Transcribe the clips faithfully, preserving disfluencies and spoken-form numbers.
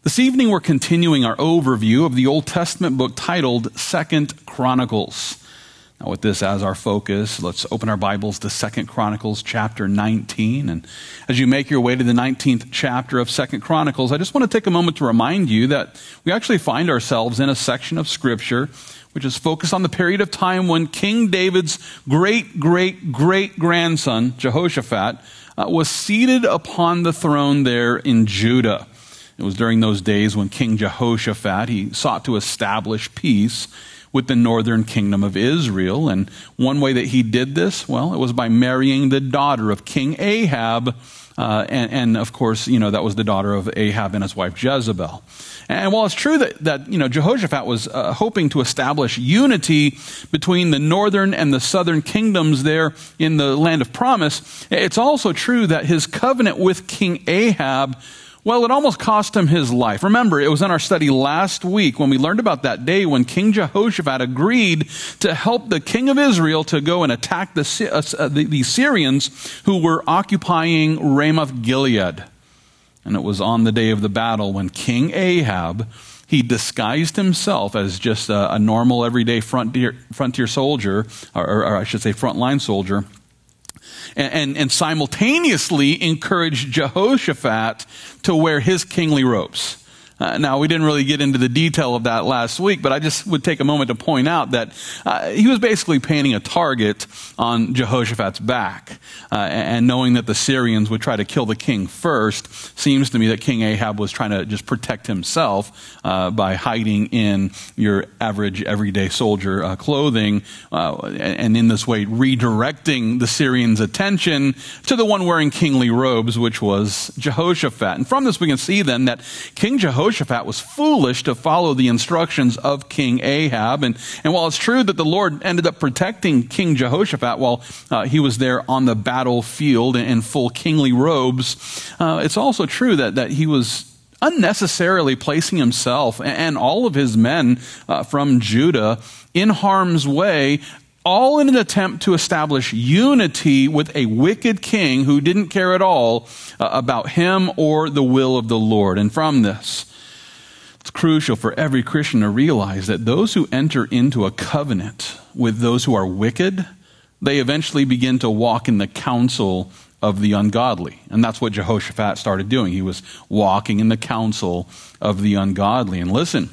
This evening we're continuing our overview of the Old Testament book titled Second Chronicles. Now with this as our focus, let's open our Bibles to Second Chronicles chapter nineteen. And as you make your way to the nineteenth chapter of Second Chronicles, I just want to take a moment to remind you that we actually find ourselves in a section of Scripture which is focused on the period of time when King David's great, great, great grandson, Jehoshaphat, uh, was seated upon the throne there in Judah. It was during those days when King Jehoshaphat, he sought to establish peace with the northern kingdom of Israel. And one way that he did this, well, it was by marrying the daughter of King Ahab. Uh, and, and of course, you know, that was the daughter of Ahab and his wife Jezebel. And while it's true that, that you know, Jehoshaphat was uh, hoping to establish unity between the northern and the southern kingdoms there in the land of promise, it's also true that his covenant with King Ahab, well, it almost cost him his life. Remember, it was in our study last week when we learned about that day when King Jehoshaphat agreed to help the king of Israel to go and attack the, uh, the, the Syrians who were occupying Ramoth Gilead. And it was on the day of the battle when King Ahab, he disguised himself as just a, a normal everyday frontier, frontier soldier, or, or I should say frontline soldier, And, and, and simultaneously encouraged Jehoshaphat to wear his kingly robes. Uh, now, we didn't really get into the detail of that last week, but I just would take a moment to point out that uh, he was basically painting a target on Jehoshaphat's back. Uh, and knowing that the Syrians would try to kill the king first, seems to me that King Ahab was trying to just protect himself uh, by hiding in your average, everyday soldier uh, clothing, uh, and in this way redirecting the Syrians' attention to the one wearing kingly robes, which was Jehoshaphat. And from this we can see then that King Jehoshaphat Jehoshaphat was foolish to follow the instructions of King Ahab. And, and while it's true that the Lord ended up protecting King Jehoshaphat while uh, he was there on the battlefield in, in full kingly robes, uh, it's also true that, that he was unnecessarily placing himself and, and all of his men uh, from Judah in harm's way, all in an attempt to establish unity with a wicked king who didn't care at all uh, about him or the will of the Lord. And from this, it's crucial for every Christian to realize that those who enter into a covenant with those who are wicked, they eventually begin to walk in the counsel of the ungodly. And that's what Jehoshaphat started doing. He was walking in the counsel of the ungodly. And listen,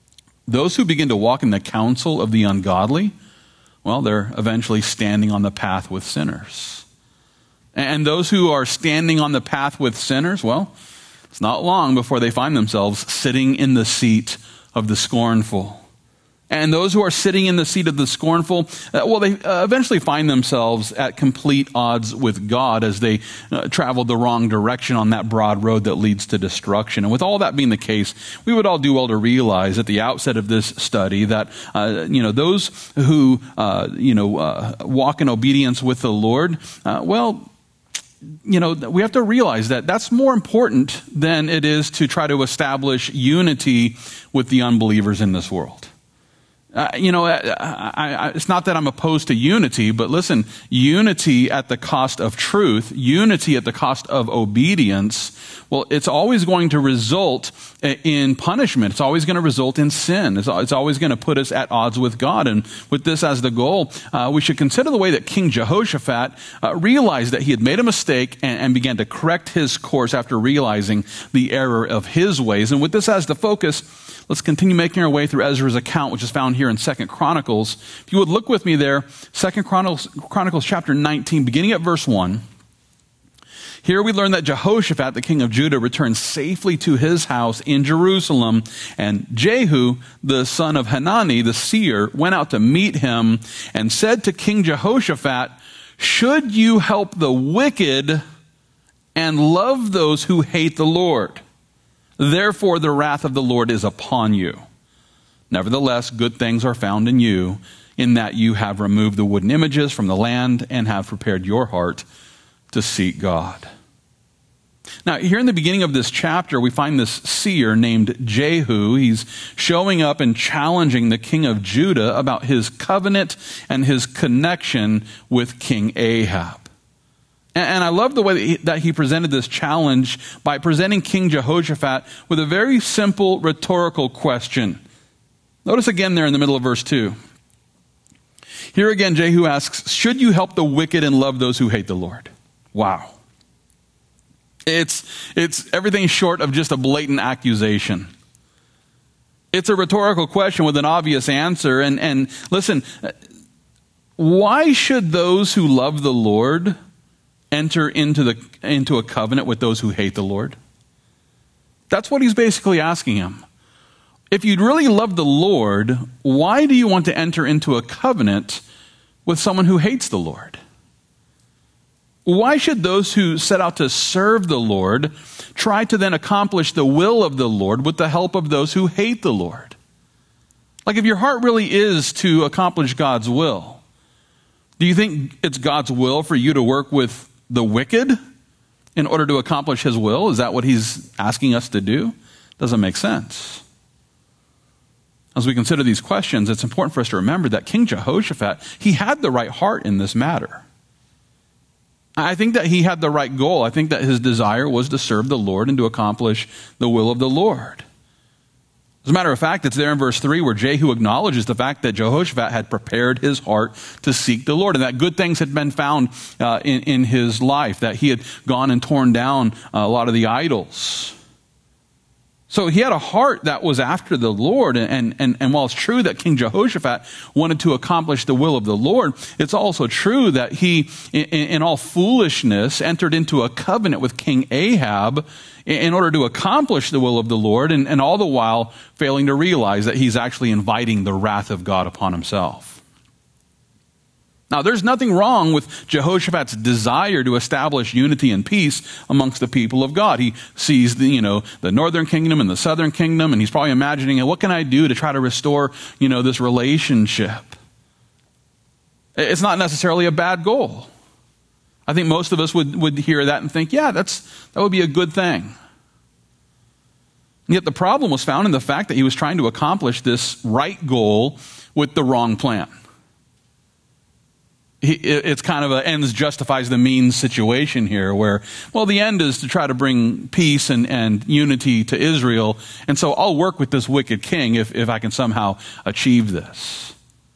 those who begin to walk in the counsel of the ungodly, well, they're eventually standing on the path with sinners. And those who are standing on the path with sinners, well, it's not long before they find themselves sitting in the seat of the scornful. And those who are sitting in the seat of the scornful, uh, well, they uh, eventually find themselves at complete odds with God as they uh, travel the wrong direction on that broad road that leads to destruction. And with all that being the case, we would all do well to realize at the outset of this study that, uh, you know, those who, uh, you know, uh, walk in obedience with the Lord, uh, well, you know, we have to realize that that's more important than it is to try to establish unity with the unbelievers in this world. Uh, you know, I, I, it's not that I'm opposed to unity, but listen, unity at the cost of truth, unity at the cost of obedience, well, it's always going to result in punishment. It's always going to result in sin. It's, it's always going to put us at odds with God. And with this as the goal, uh, we should consider the way that King Jehoshaphat uh, realized that he had made a mistake and, and began to correct his course after realizing the error of his ways. And with this as the focus, let's continue making our way through Ezra's account, which is found here in Second Chronicles. If you would look with me there, Second Chronicles, Chronicles chapter nineteen, beginning at verse one. Here we learn that Jehoshaphat, the king of Judah, returned safely to his house in Jerusalem, and Jehu, the son of Hanani, the seer, went out to meet him and said to King Jehoshaphat, "Should you help the wicked and love those who hate the Lord? Therefore the wrath of the Lord is upon you. Nevertheless, good things are found in you, in that you have removed the wooden images from the land and have prepared your heart to seek God." Now, here in the beginning of this chapter, we find this seer named Jehu. He's showing up and challenging the king of Judah about his covenant and his connection with King Ahab. And, and I love the way that he, that he presented this challenge by presenting King Jehoshaphat with a very simple rhetorical question. Notice again there in the middle of verse two. Here again, Jehu asks, should you help the wicked and love those who hate the Lord? Wow. It's, it's everything short of just a blatant accusation. It's a rhetorical question with an obvious answer. And, and listen, why should those who love the Lord enter into, the, into a covenant with those who hate the Lord? That's what he's basically asking him. If you really love the Lord, why do you want to enter into a covenant with someone who hates the Lord? Why should those who set out to serve the Lord try to then accomplish the will of the Lord with the help of those who hate the Lord? Like, if your heart really is to accomplish God's will, do you think it's God's will for you to work with the wicked in order to accomplish his will? Is that what he's asking us to do? Doesn't make sense. As we consider these questions, it's important for us to remember that King Jehoshaphat, he had the right heart in this matter. I think that he had the right goal. I think that his desire was to serve the Lord and to accomplish the will of the Lord. As a matter of fact, it's there in verse three where Jehu acknowledges the fact that Jehoshaphat had prepared his heart to seek the Lord and that good things had been found uh, in, in his life, that he had gone and torn down a lot of the idols. So he had a heart that was after the Lord, and, and, and while it's true that King Jehoshaphat wanted to accomplish the will of the Lord, it's also true that he, in, in all foolishness, entered into a covenant with King Ahab in order to accomplish the will of the Lord, and, and all the while failing to realize that he's actually inviting the wrath of God upon himself. Now, there's nothing wrong with Jehoshaphat's desire to establish unity and peace amongst the people of God. He sees the, you know, the northern kingdom and the southern kingdom, and he's probably imagining, what can I do to try to restore, you know, this relationship? It's not necessarily a bad goal. I think most of us would, would hear that and think, yeah, that's that would be a good thing. And yet the problem was found in the fact that he was trying to accomplish this right goal with the wrong plan. It's kind of a ends justifies the means situation here where, well, the end is to try to bring peace and, and unity to Israel. And so I'll work with this wicked king if, if I can somehow achieve this.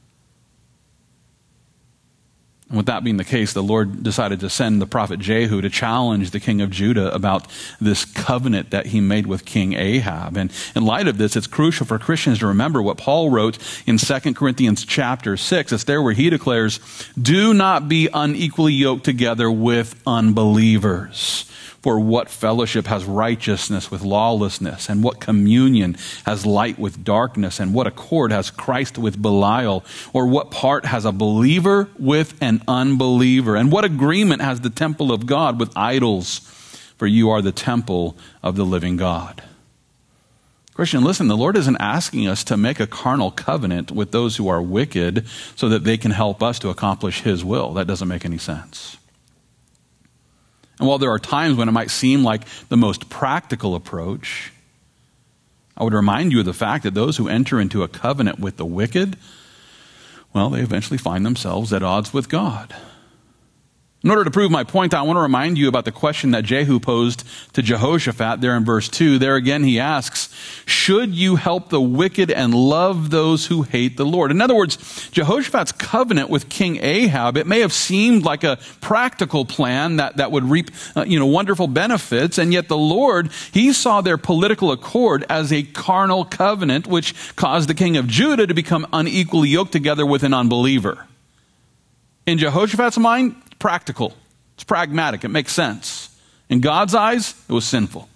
And with that being the case, the Lord decided to send the prophet Jehu to challenge the king of Judah about this covenant that he made with King Ahab. And in light of this, it's crucial for Christians to remember what Paul wrote in Second Corinthians chapter six. It's there where he declares, do not be unequally yoked together with unbelievers. For what fellowship has righteousness with lawlessness? And what communion has light with darkness? And what accord has Christ with Belial? Or what part has a believer with an unbeliever? And what agreement has the temple of God with idols? For you are the temple of the living God. Christian, listen, the Lord isn't asking us to make a carnal covenant with those who are wicked so that they can help us to accomplish his will. That doesn't make any sense. And while there are times when it might seem like the most practical approach, I would remind you of the fact that those who enter into a covenant with the wicked, well, they eventually find themselves at odds with God. In order to prove my point, I want to remind you about the question that Jehu posed to Jehoshaphat there in verse two. There again he asks, should you help the wicked and love those who hate the Lord? In other words, Jehoshaphat's covenant with King Ahab, it may have seemed like a practical plan that, that would reap uh, you know, wonderful benefits, and yet the Lord, he saw their political accord as a carnal covenant, which caused the king of Judah to become unequally yoked together with an unbeliever. In Jehoshaphat's mind, practical. It's pragmatic. It makes sense. In God's eyes, it was sinful.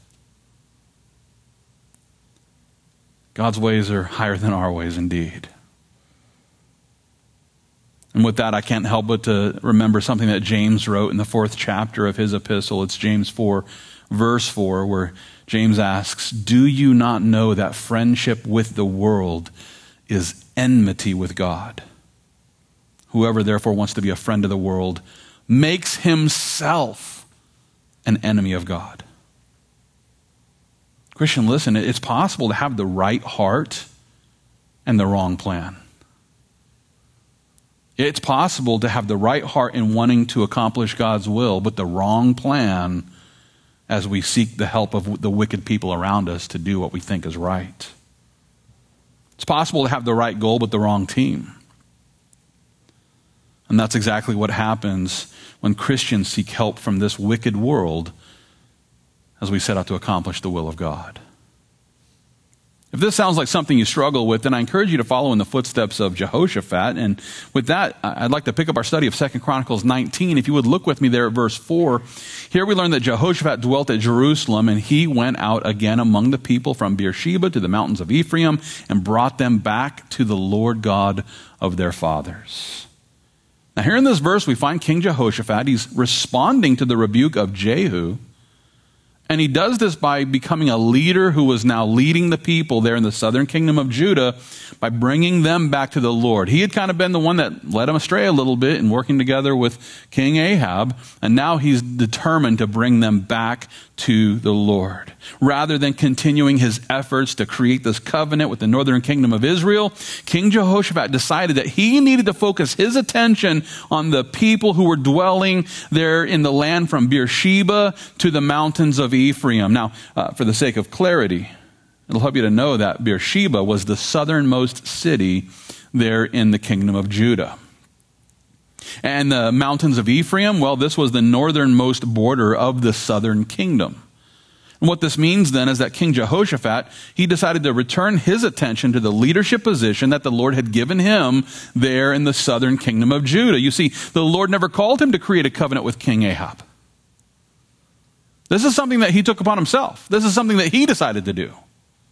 God's ways are higher than our ways indeed. And with that, I can't help but to remember something that James wrote in the fourth chapter of his epistle. It's James four, verse four, where James asks, do you not know that friendship with the world is enmity with God? Whoever therefore wants to be a friend of the world makes himself an enemy of God. Christian, listen, it's possible to have the right heart and the wrong plan. It's possible to have the right heart in wanting to accomplish God's will, but the wrong plan as we seek the help of the wicked people around us to do what we think is right. It's possible to have the right goal, but the wrong team. And that's exactly what happens when Christians seek help from this wicked world as we set out to accomplish the will of God. If this sounds like something you struggle with, then I encourage you to follow in the footsteps of Jehoshaphat. And with that, I'd like to pick up our study of Second Chronicles nineteen. If you would look with me there at verse four. Here we learn that Jehoshaphat dwelt at Jerusalem, and he went out again among the people from Beersheba to the mountains of Ephraim and brought them back to the Lord God of their fathers. Now here in this verse, we find King Jehoshaphat. He's responding to the rebuke of Jehu. And he does this by becoming a leader who was now leading the people there in the southern kingdom of Judah by bringing them back to the Lord. He had kind of been the one that led them astray a little bit in working together with King Ahab, and now he's determined to bring them back to the Lord. Rather than continuing his efforts to create this covenant with the northern kingdom of Israel, King Jehoshaphat decided that he needed to focus his attention on the people who were dwelling there in the land from Beersheba to the mountains of Ephraim. Now, uh, for the sake of clarity, it'll help you to know that Beersheba was the southernmost city there in the kingdom of Judah. And the mountains of Ephraim, well, this was the northernmost border of the southern kingdom. And what this means then is that King Jehoshaphat, he decided to return his attention to the leadership position that the Lord had given him there in the southern kingdom of Judah. You see, the Lord never called him to create a covenant with King Ahab. This is something that he took upon himself. This is something that he decided to do.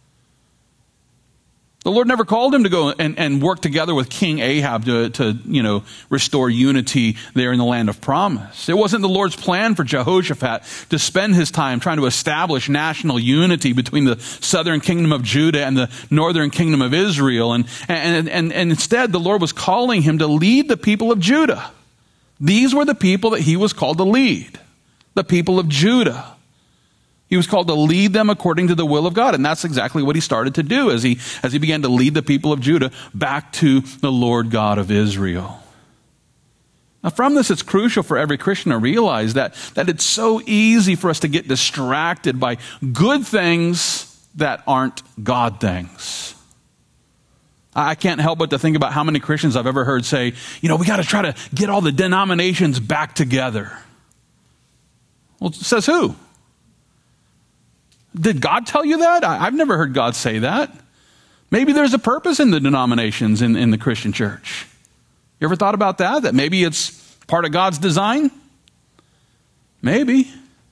The Lord never called him to go and, and work together with King Ahab to, to, you know, restore unity there in the land of promise. It wasn't the Lord's plan for Jehoshaphat to spend his time trying to establish national unity between the southern kingdom of Judah and the northern kingdom of Israel. And, and, and, and instead, the Lord was calling him to lead the people of Judah. These were the people that he was called to lead, the people of Judah. He was called to lead them according to the will of God. And that's exactly what he started to do as he, as he began to lead the people of Judah back to the Lord God of Israel. Now from this, it's crucial for every Christian to realize that, that it's so easy for us to get distracted by good things that aren't God things. I can't help but to think about how many Christians I've ever heard say, you know, we got to try to get all the denominations back together. Well, says who? Did God tell you that? I, I've never heard God say that. Maybe there's a purpose in the denominations in, in the Christian church. You ever thought about that? That maybe it's part of God's design? Maybe.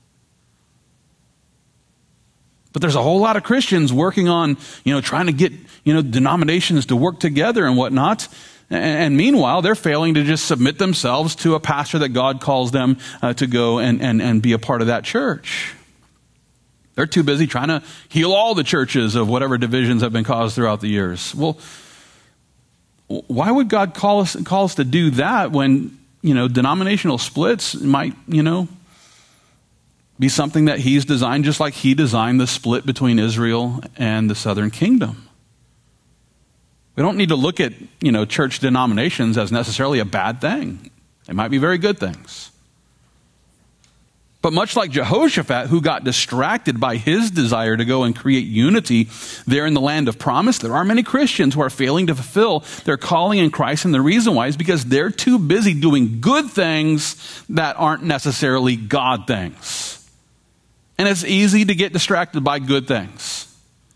But there's a whole lot of Christians working on, you know, trying to get, you know, denominations to work together and whatnot. And, and meanwhile, they're failing to just submit themselves to a pastor that God calls them uh, to go and, and, and be a part of that church. They're too busy trying to heal all the churches of whatever divisions have been caused throughout the years. Well, why would God call us, call us to do that when, you know, denominational splits might, you know, be something that he's designed just like he designed the split between Israel and the southern kingdom? We don't need to look at, you know, church denominations as necessarily a bad thing. They might be very good things. But much like Jehoshaphat, who got distracted by his desire to go and create unity there in the land of promise, there are many Christians who are failing to fulfill their calling in Christ. And the reason why is because they're too busy doing good things that aren't necessarily God things. And it's easy to get distracted by good things.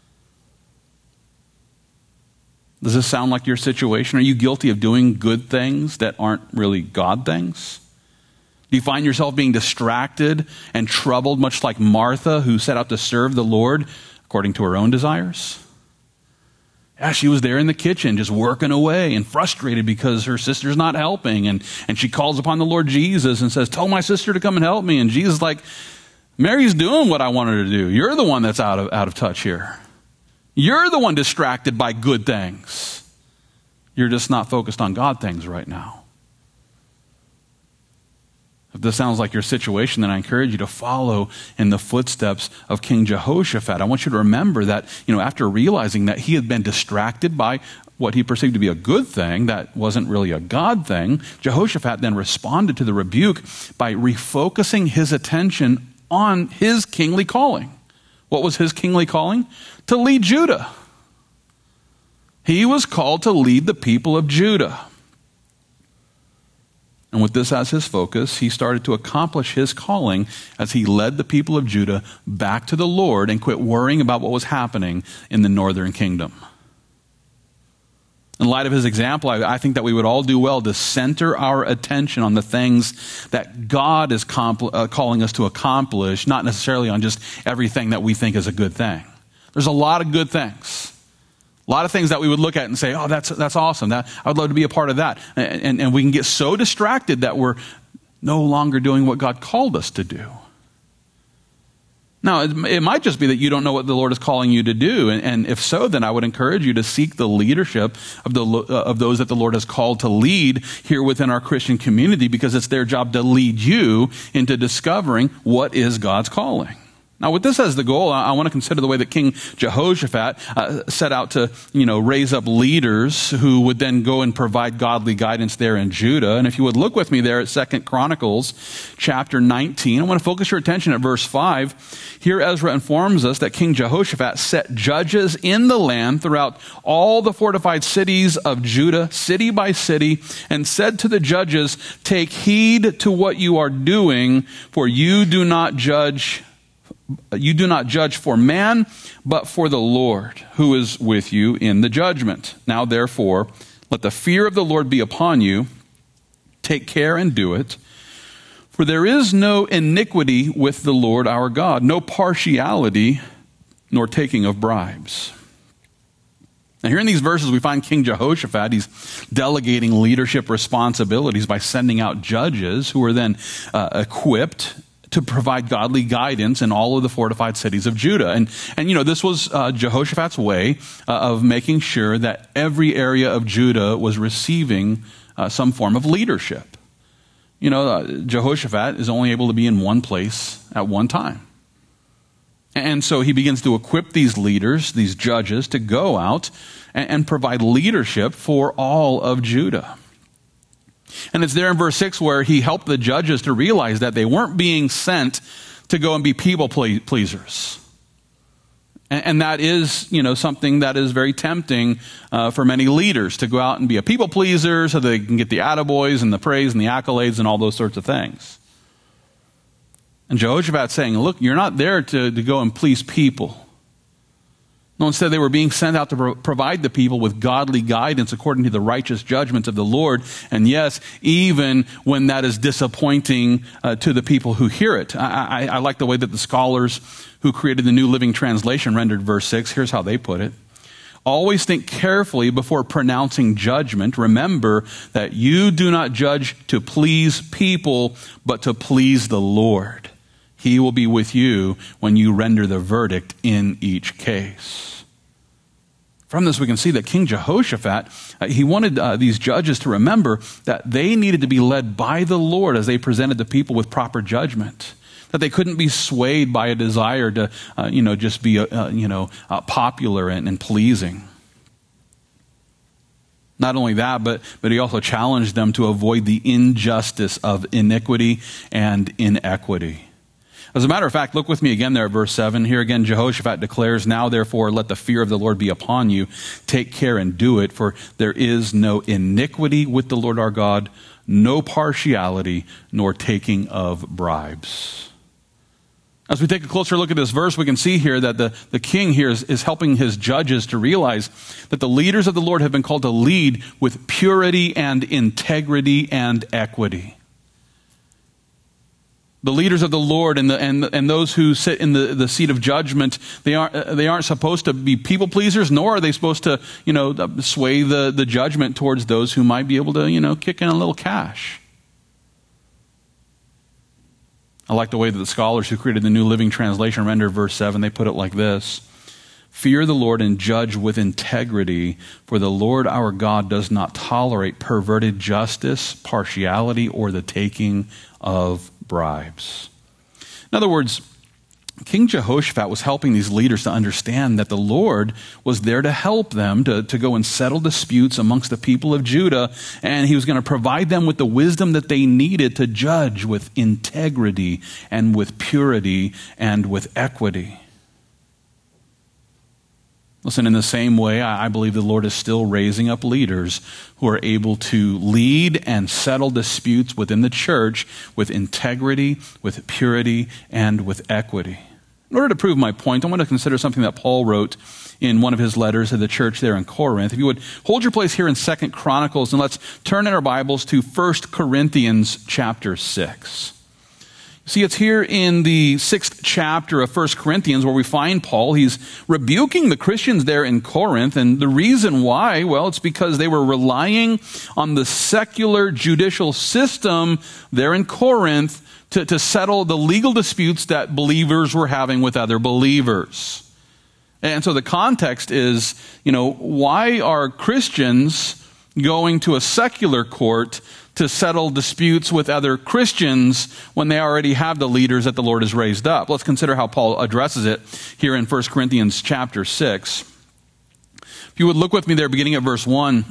Does this sound like your situation? Are you guilty of doing good things that aren't really God things? Do you find yourself being distracted and troubled, much like Martha, who set out to serve the Lord according to her own desires? Yeah, she was there in the kitchen just working away and frustrated because her sister's not helping. And, and she calls upon the Lord Jesus and says, tell my sister to come and help me. And Jesus is like, Mary's doing what I want her to do. You're the one that's out of, out of touch here. You're the one distracted by good things. You're just not focused on God things right now. If this sounds like your situation, then I encourage you to follow in the footsteps of King Jehoshaphat. I want you to remember that, you know, after realizing that he had been distracted by what he perceived to be a good thing that wasn't really a God thing, Jehoshaphat then responded to the rebuke by refocusing his attention on his kingly calling. What was his kingly calling? To lead Judah. He was called to lead the people of Judah. And with this as his focus, he started to accomplish his calling as he led the people of Judah back to the Lord and quit worrying about what was happening in the northern kingdom. In light of his example, I, I think that we would all do well to center our attention on the things that God is compl- uh, calling us to accomplish, not necessarily on just everything that we think is a good thing. There's a lot of good things. A lot of things that we would look at and say, oh, that's that's awesome. That, I would love to be a part of that. And, and, and we can get so distracted that we're no longer doing what God called us to do. Now, it, it might just be that you don't know what the Lord is calling you to do. And, and if so, then I would encourage you to seek the leadership of, the, uh, of those that the Lord has called to lead here within our Christian community, because it's their job to lead you into discovering what is God's calling. Now, with this as the goal, I, I want to consider the way that King Jehoshaphat uh, set out to, you know, raise up leaders who would then go and provide godly guidance there in Judah. And if you would look with me there at Second Chronicles chapter nineteen, I want to focus your attention at verse five. Here Ezra informs us that King Jehoshaphat set judges in the land throughout all the fortified cities of Judah, city by city, and said to the judges, "Take heed to what you are doing, for you do not judge You do not judge for man, but for the Lord, who is with you in the judgment. Now, therefore, let the fear of the Lord be upon you. Take care and do it. For there is no iniquity with the Lord our God, no partiality, nor taking of bribes." Now, here in these verses, we find King Jehoshaphat. He's delegating leadership responsibilities by sending out judges who are then uh, equipped to provide godly guidance in all of the fortified cities of Judah. And, and you know, this was uh, Jehoshaphat's way uh, of making sure that every area of Judah was receiving uh, some form of leadership. You know, uh, Jehoshaphat is only able to be in one place at one time. And so he begins to equip these leaders, these judges, to go out and, and provide leadership for all of Judah. And it's there in verse six where he helped the judges to realize that they weren't being sent to go and be people pleasers. And, and that is, you know, something that is very tempting uh, for many leaders, to go out and be a people pleaser so they can get the attaboys and the praise and the accolades and all those sorts of things. And Jehoshaphat's saying, look, you're not there to, to go and please people. No, instead they were being sent out to pro- provide the people with godly guidance according to the righteous judgments of the Lord. And yes, even when that is disappointing uh, to the people who hear it. I, I, I like the way that the scholars who created the New Living Translation rendered verse six. Here's how they put it. Always think carefully before pronouncing judgment. Remember that you do not judge to please people, but to please the Lord. He will be with you when you render the verdict in each case. From this, we can see that King Jehoshaphat, uh, he wanted uh, these judges to remember that they needed to be led by the Lord as they presented the people with proper judgment. That they couldn't be swayed by a desire to, uh, you know, just be, uh, you know, uh, popular and, and pleasing. Not only that, but, but he also challenged them to avoid the injustice of iniquity and inequity. As a matter of fact, look with me again there at verse seven. Here again, Jehoshaphat declares, "Now therefore let the fear of the Lord be upon you. Take care and do it, for there is no iniquity with the Lord our God, no partiality, nor taking of bribes." As we take a closer look at this verse, we can see here that the, the king here is, is helping his judges to realize that the leaders of the Lord have been called to lead with purity and integrity and equity. The leaders of the Lord and the, and and those who sit in the, the seat of judgment, they aren't they aren't supposed to be people pleasers, nor are they supposed to, you know, sway the, the judgment towards those who might be able to, you know, kick in a little cash. I like the way that the scholars who created the New Living Translation render verse seven. They put it like this: "Fear the Lord and judge with integrity, for the Lord our God does not tolerate perverted justice, partiality, or the taking of bribes." In other words, King Jehoshaphat was helping these leaders to understand that the Lord was there to help them to, to go and settle disputes amongst the people of Judah, and he was going to provide them with the wisdom that they needed to judge with integrity and with purity and with equity. Listen, in the same way, I believe the Lord is still raising up leaders who are able to lead and settle disputes within the church with integrity, with purity, and with equity. In order to prove my point, I want to consider something that Paul wrote in one of his letters to the church there in Corinth. If you would hold your place here in Second Chronicles, and let's turn in our Bibles to First Corinthians chapter six. See, it's here in the sixth chapter of First Corinthians where we find Paul. He's rebuking the Christians there in Corinth, and the reason why, well, it's because they were relying on the secular judicial system there in Corinth to, to settle the legal disputes that believers were having with other believers. And so the context is, you know, why are Christians going to a secular court to settle disputes with other Christians when they already have the leaders that the Lord has raised up? Let's consider how Paul addresses it here in First Corinthians chapter six. If you would look with me there, beginning at verse one.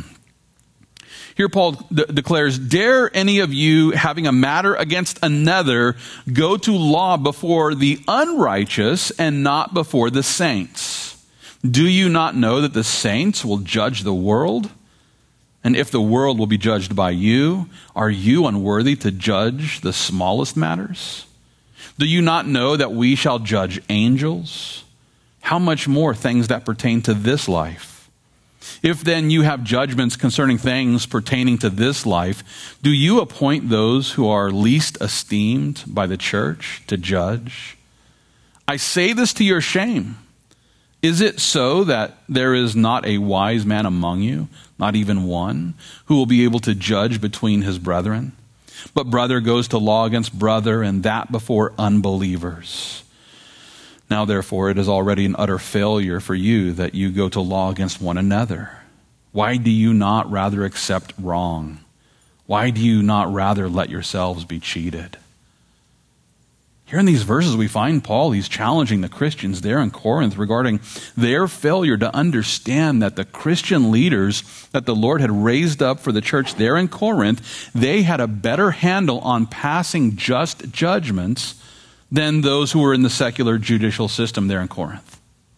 Here Paul de- declares, "Dare any of you, having a matter against another, go to law before the unrighteous and not before the saints? Do you not know that the saints will judge the world? And if the world will be judged by you, are you unworthy to judge the smallest matters? Do you not know that we shall judge angels? How much more things that pertain to this life? If then you have judgments concerning things pertaining to this life, do you appoint those who are least esteemed by the church to judge? I say this to your shame. Is it so that there is not a wise man among you, not even one, who will be able to judge between his brethren? But brother goes to law against brother, and that before unbelievers. Now therefore it is already an utter failure for you that you go to law against one another. Why do you not rather accept wrong? Why do you not rather let yourselves be cheated?" Here in these verses we find Paul, he's challenging the Christians there in Corinth regarding their failure to understand that the Christian leaders that the Lord had raised up for the church there in Corinth, they had a better handle on passing just judgments than those who were in the secular judicial system there in Corinth.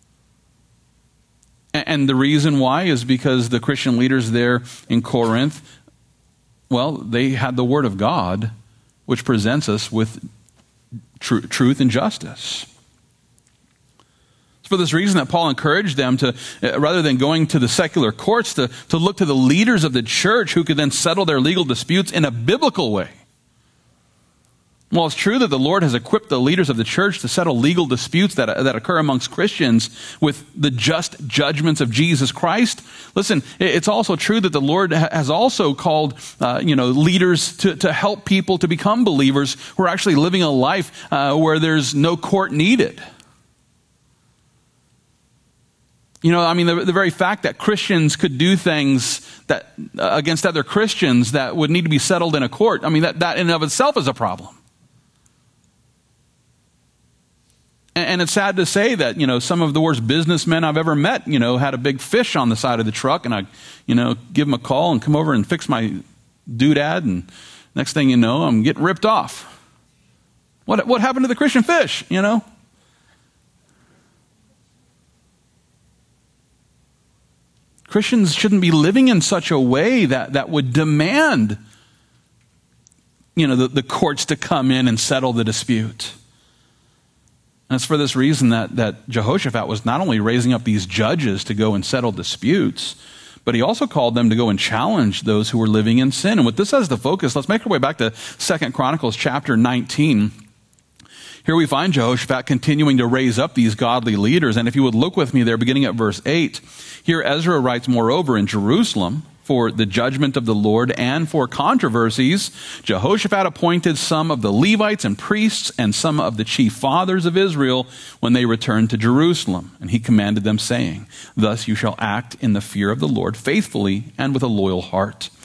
And the reason why is because the Christian leaders there in Corinth, well, they had the Word of God, which presents us with Tr- truth and justice. It's for this reason that Paul encouraged them to, uh, rather than going to the secular courts, to, to look to the leaders of the church who could then settle their legal disputes in a biblical way. While it's true that the Lord has equipped the leaders of the church to settle legal disputes that, that occur amongst Christians with the just judgments of Jesus Christ, listen, it's also true that the Lord has also called uh, you know, leaders to, to help people to become believers who are actually living a life uh, where there's no court needed. You know, I mean, the, the very fact that Christians could do things that uh, against other Christians that would need to be settled in a court, I mean, that, that in and of itself is a problem. And it's sad to say that, you know, some of the worst businessmen I've ever met, you know, had a big fish on the side of the truck, and I, you know, give them a call and come over and fix my doodad, and next thing you know, I'm getting ripped off. What what happened to the Christian fish, you know? Christians shouldn't be living in such a way that, that would demand, you know, the, the courts to come in and settle the dispute. And it's for this reason that, that Jehoshaphat was not only raising up these judges to go and settle disputes, but he also called them to go and challenge those who were living in sin. And with this as the focus, let's make our way back to Second Chronicles chapter nineteen. Here we find Jehoshaphat continuing to raise up these godly leaders. And if you would look with me there, beginning at verse eight, here Ezra writes, "Moreover, in Jerusalem, for the judgment of the Lord and for controversies, Jehoshaphat appointed some of the Levites and priests and some of the chief fathers of Israel when they returned to Jerusalem. And he commanded them, saying, Thus you shall act in the fear of the Lord faithfully and with a loyal heart.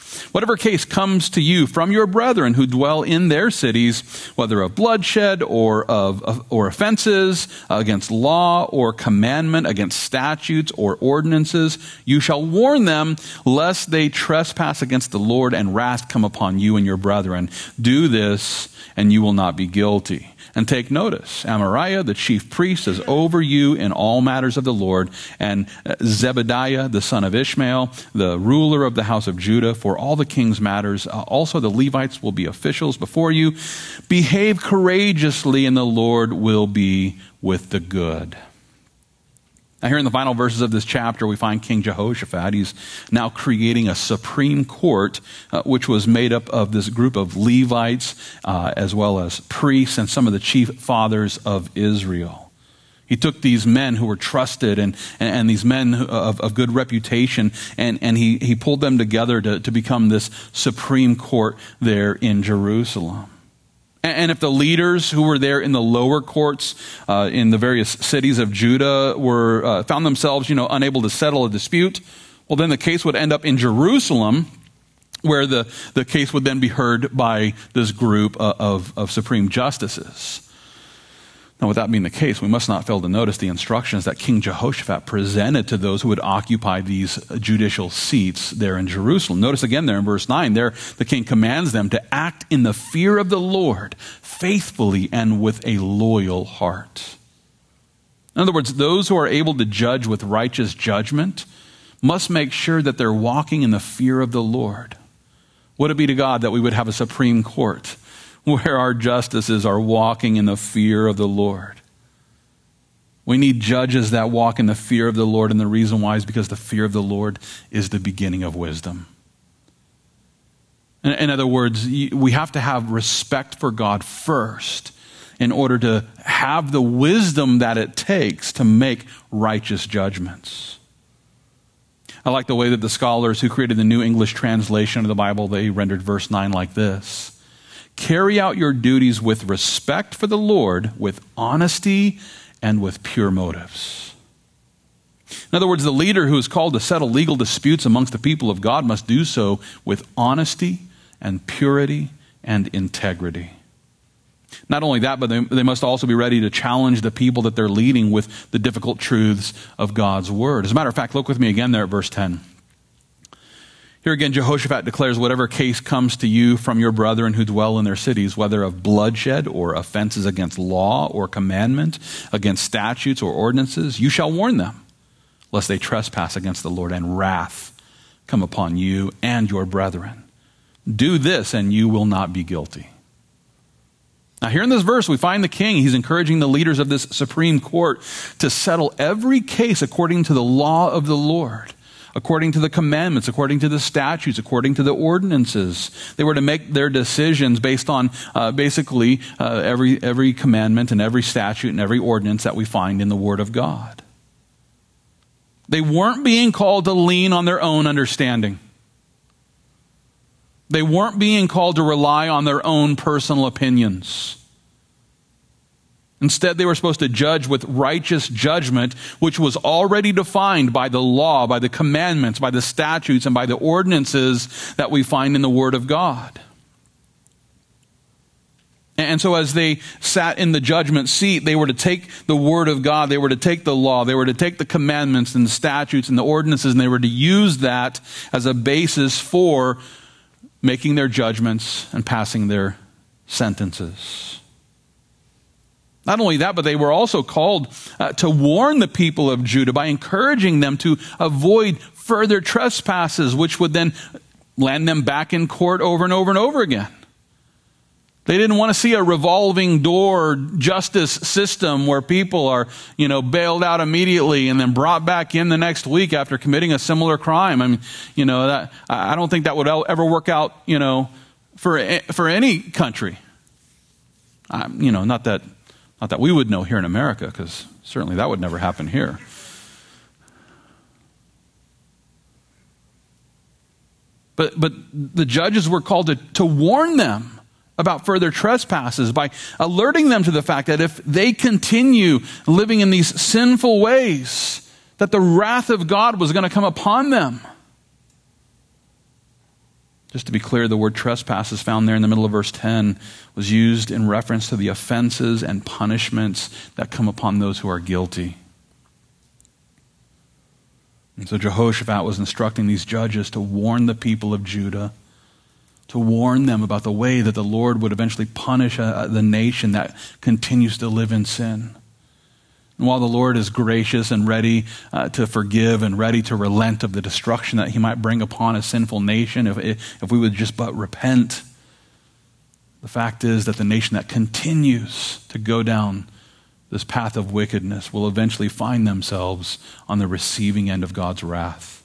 Whatever case comes to you from your brethren who dwell in their cities, whether of bloodshed or of, of or offenses against law or commandment, against statutes or ordinances, you shall warn them, lest they trespass against the Lord and wrath come upon you and your brethren. Do this, and you will not be guilty. And take notice, Amariah, the chief priest, is over you in all matters of the Lord, and Zebediah, the son of Ishmael, the ruler of the house of Judah, for all the king's matters. Uh, also the Levites will be officials before you. Behave courageously, and the Lord will be with the good. Now, here in the final verses of this chapter, we find King Jehoshaphat. He's now creating a supreme court, uh, which was made up of this group of Levites, uh, as well as priests and some of the chief fathers of Israel. He took these men who were trusted and, and, and these men of, of good reputation, and, and he, he pulled them together to, to become this supreme court there in Jerusalem. And if the leaders who were there in the lower courts uh, in the various cities of Judah were uh, found themselves, you know, unable to settle a dispute, well, then the case would end up in Jerusalem, where the, the case would then be heard by this group uh, of, of supreme justices. Now, with that being the case, we must not fail to notice the instructions that King Jehoshaphat presented to those who would occupy these judicial seats there in Jerusalem. Notice again there in verse nine, there the king commands them to act in the fear of the Lord, faithfully and with a loyal heart. In other words, those who are able to judge with righteous judgment must make sure that they're walking in the fear of the Lord. Would it be to God that we would have a supreme court where our justices are walking in the fear of the Lord? We need judges that walk in the fear of the Lord, and the reason why is because the fear of the Lord is the beginning of wisdom. In, in other words, we have to have respect for God first in order to have the wisdom that it takes to make righteous judgments. I like the way that the scholars who created the New English translation of the Bible, they rendered verse nine like this: carry out your duties with respect for the Lord, with honesty and with pure motives. In other words, the leader who is called to settle legal disputes amongst the people of God must do so with honesty and purity and integrity. Not only that, but they, they must also be ready to challenge the people that they're leading with the difficult truths of God's word. As a matter of fact, look with me again there at verse ten. Here again, Jehoshaphat declares, whatever case comes to you from your brethren who dwell in their cities, whether of bloodshed or offenses against law or commandment, against statutes or ordinances, you shall warn them, lest they trespass against the Lord and wrath come upon you and your brethren. Do this and you will not be guilty. Now here in this verse, we find the king. He's encouraging the leaders of this supreme court to settle every case according to the law of the Lord, according to the commandments, according to the statutes, according to the ordinances. They were to make their decisions based on uh, basically uh, every, every commandment and every statute and every ordinance that we find in the Word of God. They weren't being called to lean on their own understanding. They weren't being called to rely on their own personal opinions. Instead, they were supposed to judge with righteous judgment, which was already defined by the law, by the commandments, by the statutes, and by the ordinances that we find in the Word of God. And so as they sat in the judgment seat, they were to take the Word of God, they were to take the law, they were to take the commandments and the statutes and the ordinances, and they were to use that as a basis for making their judgments and passing their sentences. Not only that, but they were also called uh, to warn the people of Judah by encouraging them to avoid further trespasses, which would then land them back in court over and over and over again. They didn't want to see a revolving door justice system where people are, you know, bailed out immediately and then brought back in the next week after committing a similar crime. I mean, you know, that, I don't think that would ever work out, you know, for for any country. Um, you know, not that not that we would know here in America, because certainly that would never happen here. But but the judges were called to, to warn them about further trespasses by alerting them to the fact that if they continue living in these sinful ways, that the wrath of God was going to come upon them. Just to be clear, the word trespasses found there in the middle of verse ten was used in reference to the offenses and punishments that come upon those who are guilty. And so Jehoshaphat was instructing these judges to warn the people of Judah, to warn them about the way that the Lord would eventually punish uh, the nation that continues to live in sin. And while the Lord is gracious and ready uh, to forgive and ready to relent of the destruction that he might bring upon a sinful nation, if, if we would just but repent, the fact is that the nation that continues to go down this path of wickedness will eventually find themselves on the receiving end of God's wrath.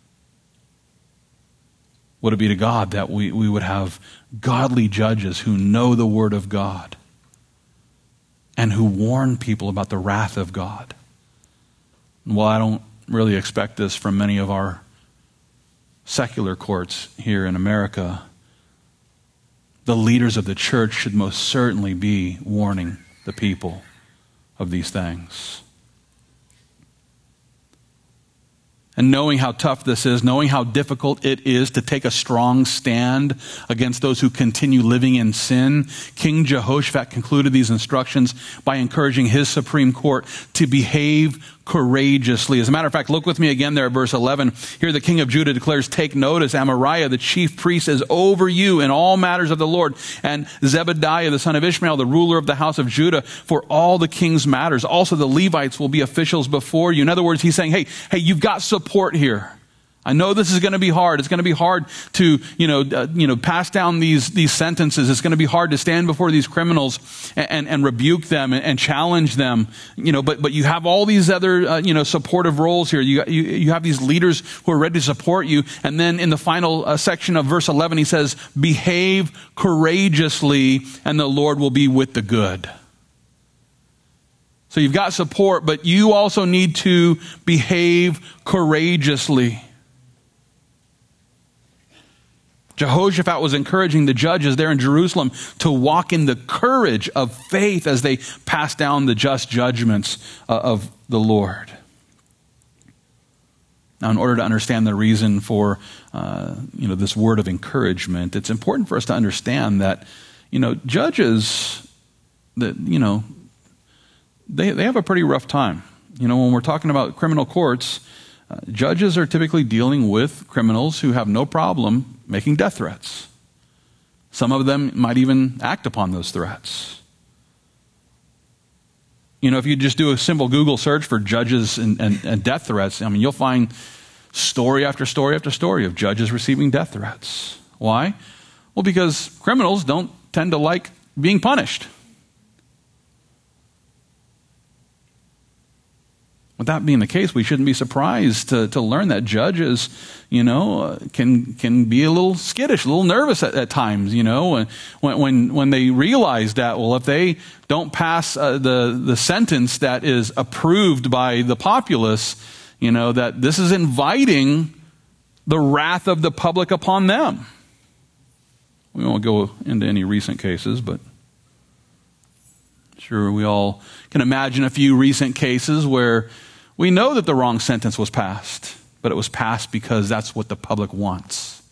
Would it be to God that we, we would have godly judges who know the Word of God and who warn people about the wrath of God? Well, I don't really expect this from many of our secular courts here in America. The leaders of the church should most certainly be warning the people of these things. And knowing how tough this is, knowing how difficult it is to take a strong stand against those who continue living in sin, King Jehoshaphat concluded these instructions by encouraging his Supreme Court to behave courageously. As a matter of fact, look with me again there at verse eleven. Here the king of Judah declares, "Take notice, Amariah, the chief priest, is over you in all matters of the Lord, and Zebediah, the son of Ishmael, the ruler of the house of Judah, for all the king's matters. Also the Levites will be officials before you." In other words, he's saying, hey, hey, you've got support here. I know this is going to be hard. It's going to be hard to, you know, uh, you know, pass down these these sentences. It's going to be hard to stand before these criminals and, and, and rebuke them and, and challenge them. You know, but but you have all these other uh, you know supportive roles here. You, you you have these leaders who are ready to support you. And then in the final uh, section of verse eleven, he says, "Behave courageously, and the Lord will be with the good." So you've got support, but you also need to behave courageously. Jehoshaphat was encouraging the judges there in Jerusalem to walk in the courage of faith as they pass down the just judgments uh, of the Lord. Now, in order to understand the reason for uh, you know this word of encouragement, it's important for us to understand that you know judges that you know they they have a pretty rough time. You know, when we're talking about criminal courts, uh, judges are typically dealing with criminals who have no problem making death threats. Some of them might even act upon those threats. You know, if you just do a simple Google search for judges and, and, and death threats, I mean, you'll find story after story after story of judges receiving death threats. Why? Well, because criminals don't tend to like being punished. With that being the case, we shouldn't be surprised to, to learn that judges, you know, uh, can can be a little skittish, a little nervous at, at times, you know, when when when they realize that, well, if they don't pass uh, the the sentence that is approved by the populace, you know, that this is inviting the wrath of the public upon them. We won't go into any recent cases, but sure we all can imagine a few recent cases where we know that the wrong sentence was passed, but it was passed because that's what the public wants.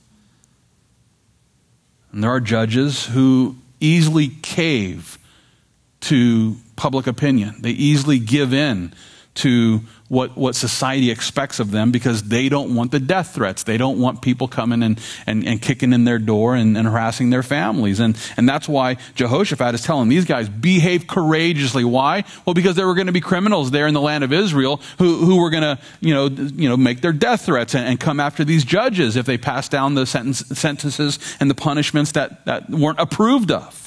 And there are judges who easily cave to public opinion. They easily give in to what, what society expects of them because they don't want the death threats. They don't want people coming and, and, and kicking in their door and, and harassing their families. And, and that's why Jehoshaphat is telling these guys, behave courageously. Why? Well, because there were going to be criminals there in the land of Israel who, who were going to, you know, you know, make their death threats and, and come after these judges if they passed down the sentence, sentences and the punishments that, that weren't approved of.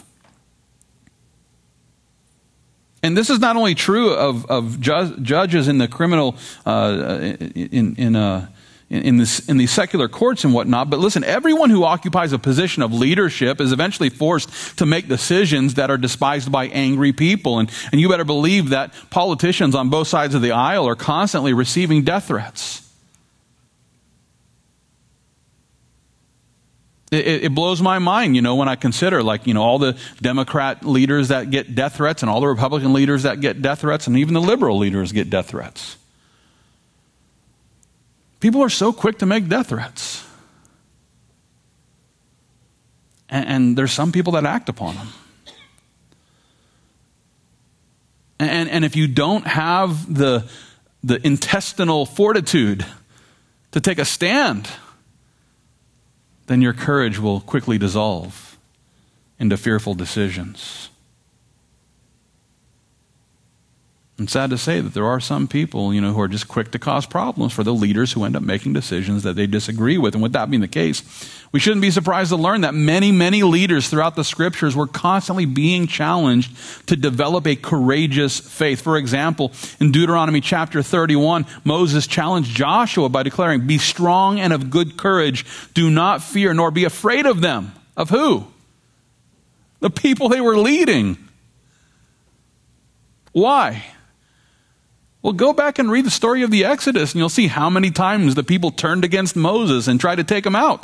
And this is not only true of, of ju- judges in the criminal, uh, in in, uh, in, this, in these secular courts and whatnot, but listen, everyone who occupies a position of leadership is eventually forced to make decisions that are despised by angry people. And, and you better believe that politicians on both sides of the aisle are constantly receiving death threats. It, it blows my mind, you know, when I consider, like, you know, all the Democrat leaders that get death threats and all the Republican leaders that get death threats and even the liberal leaders get death threats. People are so quick to make death threats. And, and there's some people that act upon them. And, and if you don't have the, the intestinal fortitude to take a stand, then your courage will quickly dissolve into fearful decisions. And sad to say that there are some people, you know, who are just quick to cause problems for the leaders who end up making decisions that they disagree with. And with that being the case, we shouldn't be surprised to learn that many, many leaders throughout the scriptures were constantly being challenged to develop a courageous faith. For example, in Deuteronomy chapter thirty-one, Moses challenged Joshua by declaring, "Be strong and of good courage. Do not fear nor be afraid of them." Of who? The people they were leading. Why? Well, go back and read the story of the Exodus, and you'll see how many times the people turned against Moses and tried to take him out.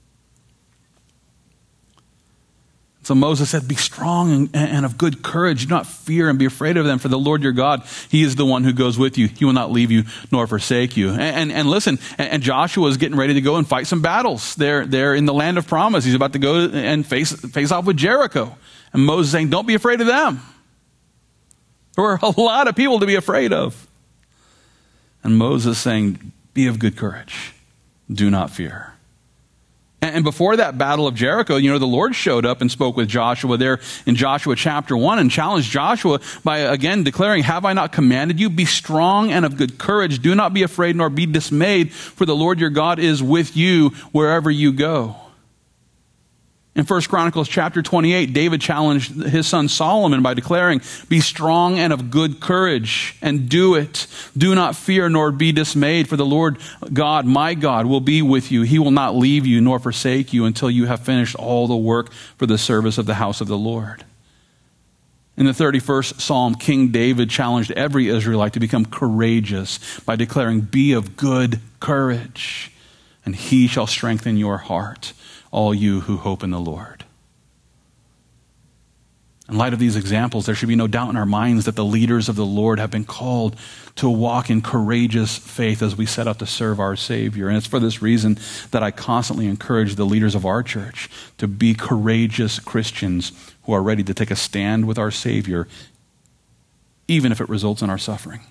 So Moses said, "Be strong and, and of good courage. Do not fear and be afraid of them, for the Lord your God, He is the one who goes with you. He will not leave you nor forsake you." And, and, and listen, and, and Joshua is getting ready to go and fight some battles. They're, they're in the land of promise. He's about to go and face, face off with Jericho. And Moses saying, "Don't be afraid of them." There were a lot of people to be afraid of. And Moses saying, "Be of good courage. Do not fear." And before that battle of Jericho, you know, the Lord showed up and spoke with Joshua there in Joshua chapter one and challenged Joshua by again declaring, "Have I not commanded you? Be strong and of good courage. Do not be afraid nor be dismayed, for the Lord your God is with you wherever you go." In First Chronicles chapter twenty-eight, David challenged his son Solomon by declaring, "Be strong and of good courage, and do it. Do not fear nor be dismayed, for the Lord God, my God, will be with you. He will not leave you nor forsake you until you have finished all the work for the service of the house of the Lord." In the thirty-first Psalm, King David challenged every Israelite to become courageous by declaring, "Be of good courage, and He shall strengthen your heart, all you who hope in the Lord." In light of these examples, there should be no doubt in our minds that the leaders of the Lord have been called to walk in courageous faith as we set out to serve our Savior. And it's for this reason that I constantly encourage the leaders of our church to be courageous Christians who are ready to take a stand with our Savior, even if it results in our suffering.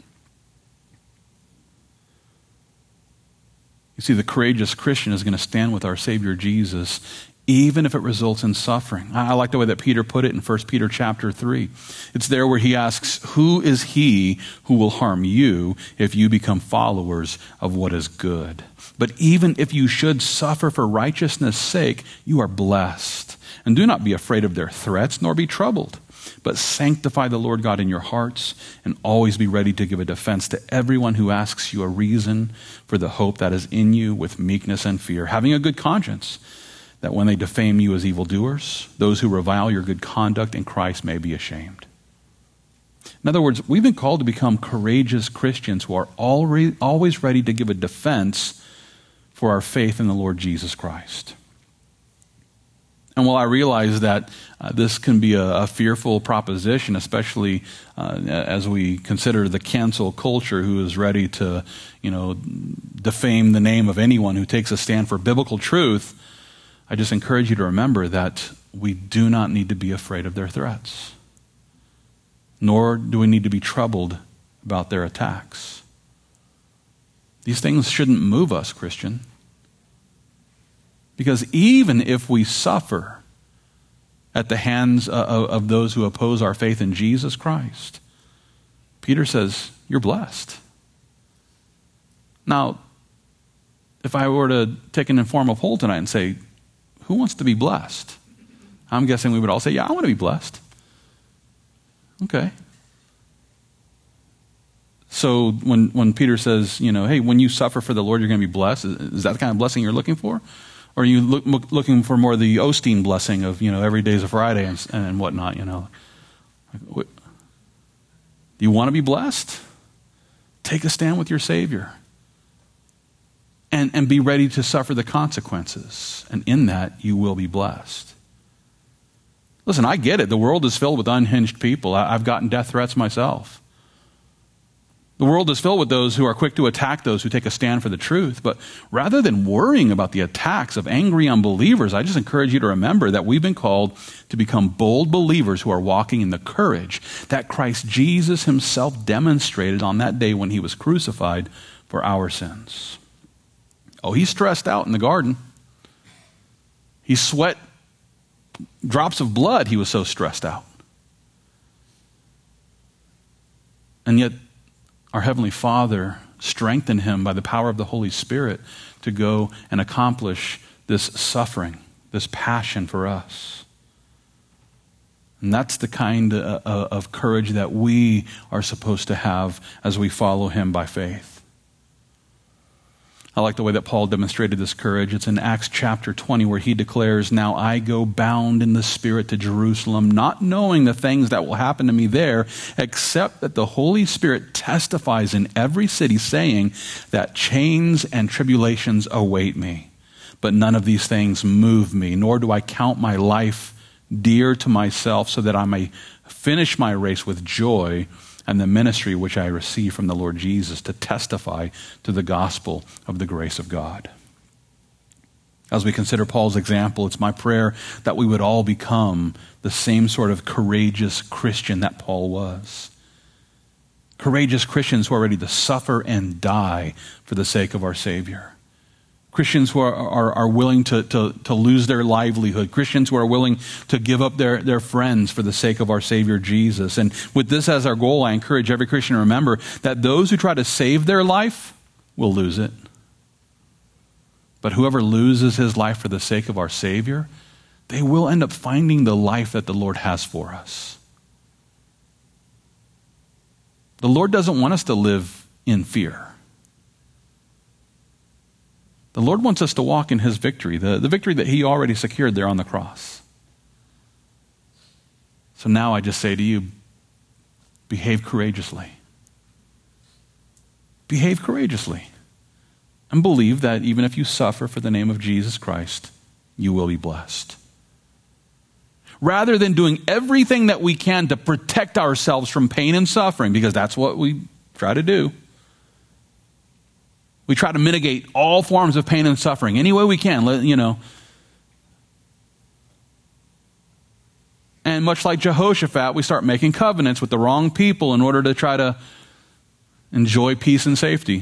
You see, the courageous Christian is going to stand with our Savior Jesus, even if it results in suffering. I like the way that Peter put it in First Peter chapter three. It's there where he asks, "Who is he who will harm you if you become followers of what is good? But even if you should suffer for righteousness' sake, you are blessed. And do not be afraid of their threats, nor be troubled. But sanctify the Lord God in your hearts, and always be ready to give a defense to everyone who asks you a reason for the hope that is in you with meekness and fear, having a good conscience, that when they defame you as evildoers, those who revile your good conduct in Christ may be ashamed." In other words, we've been called to become courageous Christians who are already, always ready to give a defense for our faith in the Lord Jesus Christ. And while I realize that uh, this can be a, a fearful proposition, especially uh, as we consider the cancel culture who is ready to, you know, defame the name of anyone who takes a stand for biblical truth, I just encourage you to remember that we do not need to be afraid of their threats, nor do we need to be troubled about their attacks. These things shouldn't move us, Christian. Because even if we suffer at the hands of, of those who oppose our faith in Jesus Christ, Peter says, you're blessed. Now, if I were to take an informal poll tonight and say, who wants to be blessed? I'm guessing we would all say, yeah, I want to be blessed. Okay. So when, when Peter says, you know, hey, when you suffer for the Lord, you're going to be blessed, is, is that the kind of blessing you're looking for? Or are you look, looking for more the Osteen blessing of, you know, every day's a Friday and, and whatnot, you know? What, do you want to be blessed? Take a stand with your Savior. And, and be ready to suffer the consequences. And in that, you will be blessed. Listen, I get it. The world is filled with unhinged people. I, I've gotten death threats myself. The world is filled with those who are quick to attack those who take a stand for the truth. But rather than worrying about the attacks of angry unbelievers, I just encourage you to remember that we've been called to become bold believers who are walking in the courage that Christ Jesus himself demonstrated on that day when he was crucified for our sins. Oh, he stressed out in the garden. He sweat drops of blood. He was so stressed out. And yet, our Heavenly Father strengthened him by the power of the Holy Spirit to go and accomplish this suffering, this passion for us. And that's the kind of courage that we are supposed to have as we follow him by faith. I like the way that Paul demonstrated this courage. It's in Acts chapter twenty where he declares, "Now I go bound in the Spirit to Jerusalem, not knowing the things that will happen to me there, except that the Holy Spirit testifies in every city, saying that chains and tribulations await me. But none of these things move me, nor do I count my life dear to myself, so that I may finish my race with joy and the ministry which I receive from the Lord Jesus to testify to the gospel of the grace of God." As we consider Paul's example, it's my prayer that we would all become the same sort of courageous Christian that Paul was. Courageous Christians who are ready to suffer and die for the sake of our Savior. Christians who are, are, are willing to, to, to lose their livelihood. Christians who are willing to give up their, their friends for the sake of our Savior Jesus. And with this as our goal, I encourage every Christian to remember that those who try to save their life will lose it. But whoever loses his life for the sake of our Savior, they will end up finding the life that the Lord has for us. The Lord doesn't want us to live in fear. The Lord wants us to walk in his victory, the, the victory that he already secured there on the cross. So now I just say to you, behave courageously. Behave courageously. And believe that even if you suffer for the name of Jesus Christ, you will be blessed. Rather than doing everything that we can to protect ourselves from pain and suffering, because that's what we try to do. We try to mitigate all forms of pain and suffering any way we can, you know. And much like Jehoshaphat, we start making covenants with the wrong people in order to try to enjoy peace and safety.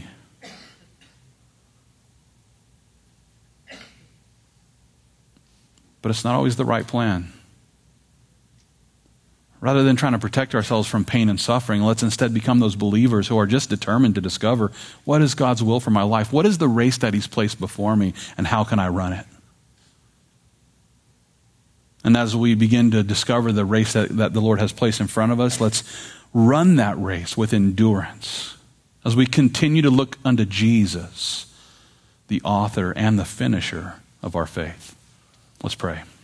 But it's not always the right plan. Rather than trying to protect ourselves from pain and suffering, let's instead become those believers who are just determined to discover what is God's will for my life, what is the race that he's placed before me, and how can I run it? And as we begin to discover the race that, that the Lord has placed in front of us, let's run that race with endurance as we continue to look unto Jesus, the author and the finisher of our faith. Let's pray.